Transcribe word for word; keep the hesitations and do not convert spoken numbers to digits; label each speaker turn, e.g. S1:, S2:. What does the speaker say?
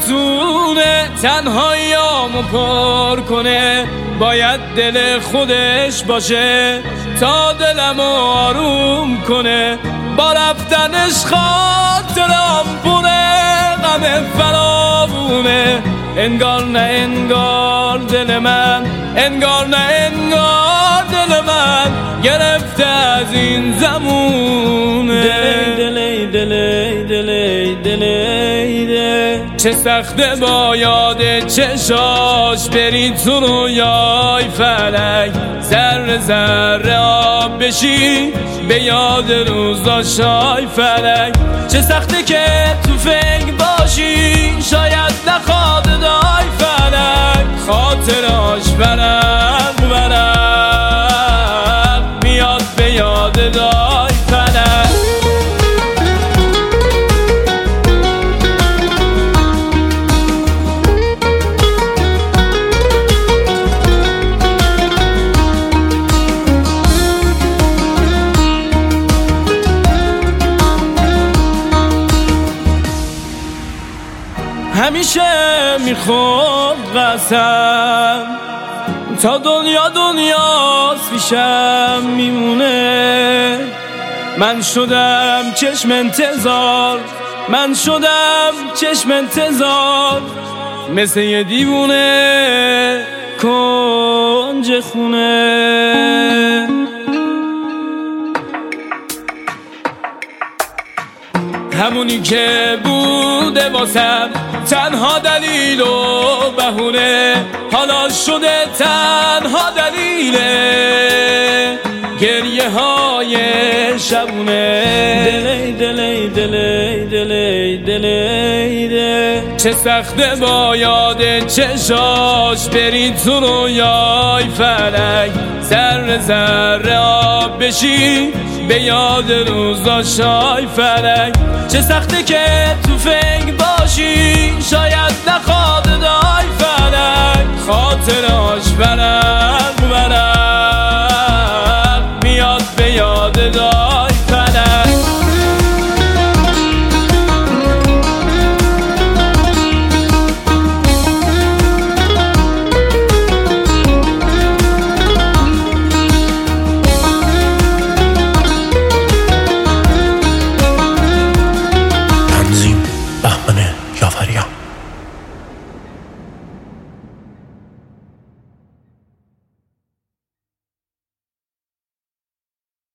S1: نتونه تنهاییامو پر کنه، باید دل خودش باشه تا دلمو آروم کنه. با رفتنش خاطرم پونه، غم فراوونه. انگار نه انگار دل من، انگار نه انگار دل من گرفته از این زمونه. دلی دلی دلی دلی دلی دلی چه سخته با یاد چشاش بری تو رویای فلک، ذره ذره آب بشی به یاد روزاشای فلک. چه سخته که تو فکر باشی شاید نخواد دای فلک، خاطراش ورق ورق میاد به یاد دای فلک. همیشه میخوام قسم تا دنیا دنیاست پیشم میمونه. من شدم چشم انتظار، من شدم چشم انتظار، مثل یه دیوونه کنج خونه. همونی که بوده واسم تنها دلیل و بهونه، حالا شده تنها دلیله گریه های شبونه. دلی دلی دلی دلی دلی دلی چه سخته با یاد چشاش بری تو رویای فلک، ذره ذره آب بشی به یاد روزاشای فلک. چه سخته که تو فکر باشی شاید